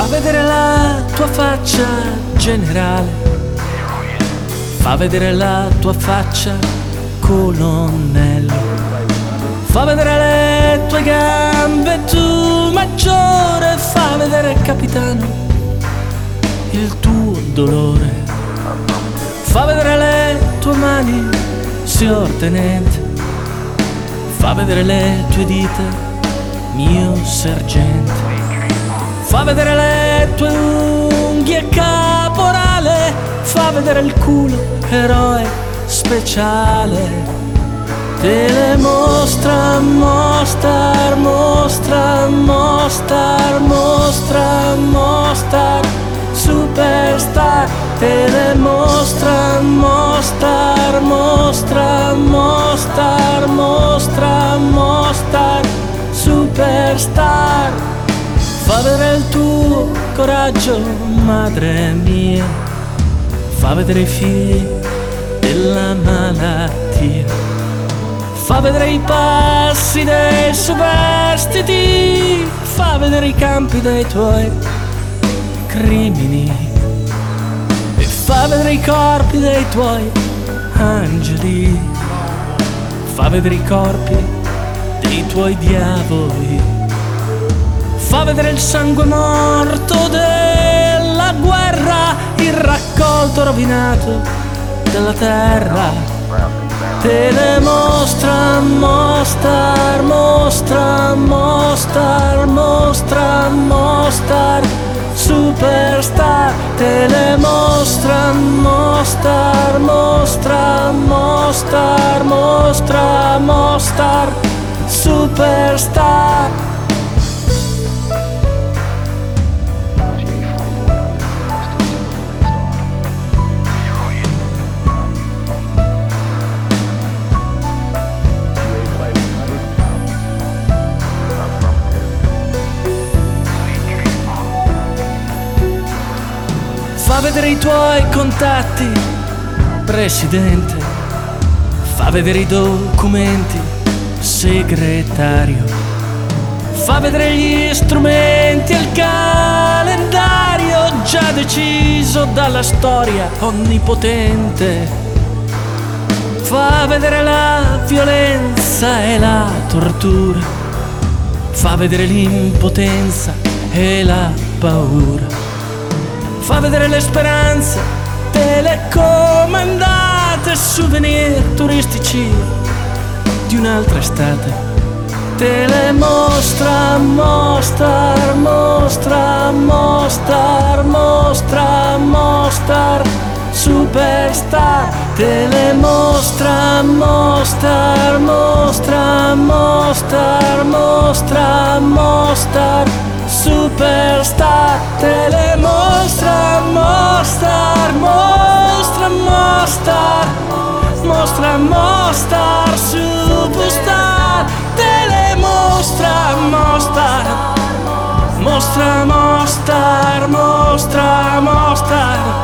vedere la tua faccia generale, fa vedere la tua faccia colonnello, fa vedere le tue gambe tu maggiore, fa vedere capitano il tuo dolore, fa vedere le tue mani signor tenente, fa vedere le tue dita mio sergente, fa vedere le tue unghie caporale, fa vedere il culo eroe speciale. Te le mostra, mostra, mostra, mostra, mostra, mostra, superstar. Te le mostra, mostra, mostra, mostra, mostra, mostra, superstar. Fa vedere il tuo coraggio, madre mia, fa vedere i figli della malattia, fa vedere i passi dei superstiti, fa vedere i campi dei tuoi crimini e fa vedere i corpi dei tuoi angeli, fa vedere i corpi dei tuoi diavoli, fa vedere il sangue morto della guerra, il raccolto rovinato della terra. Te le mostra, mostra, mostra, mostra, mostra, mostra, superstar. Te le mostra, mostra, mostra, mostra, mostra, mostra, superstar. Fa vedere i tuoi contatti, presidente, fa vedere i documenti, segretario, fa vedere gli strumenti e il calendario già deciso dalla storia onnipotente, fa vedere la violenza e la tortura, fa vedere l'impotenza e la paura, fa vedere le speranze telecomandate, souvenir turistici di un'altra estate. Te le mostra, mostra, mostra, mostra, mostra, mostra, superstar. Te le mostra, mostra, mostra, mostra, mostra, mostra, superstar. Te le mostra, mostra, mostra, mostra, mostra, mostra, superstar. Te le mostra, mostra, mostra, mostra, mostra, mostra,